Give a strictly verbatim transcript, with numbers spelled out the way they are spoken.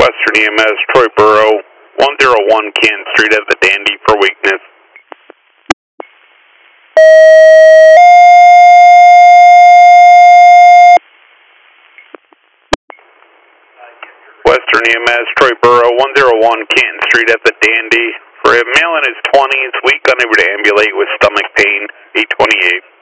Western E M S, Troy Borough, one oh one Canton Street at the Dandy for weakness. Western E M S, Troy Borough, one oh one Canton Street at the Dandy for a male in his twenties, weak, unable to ambulate with stomach pain, eight twenty-eight.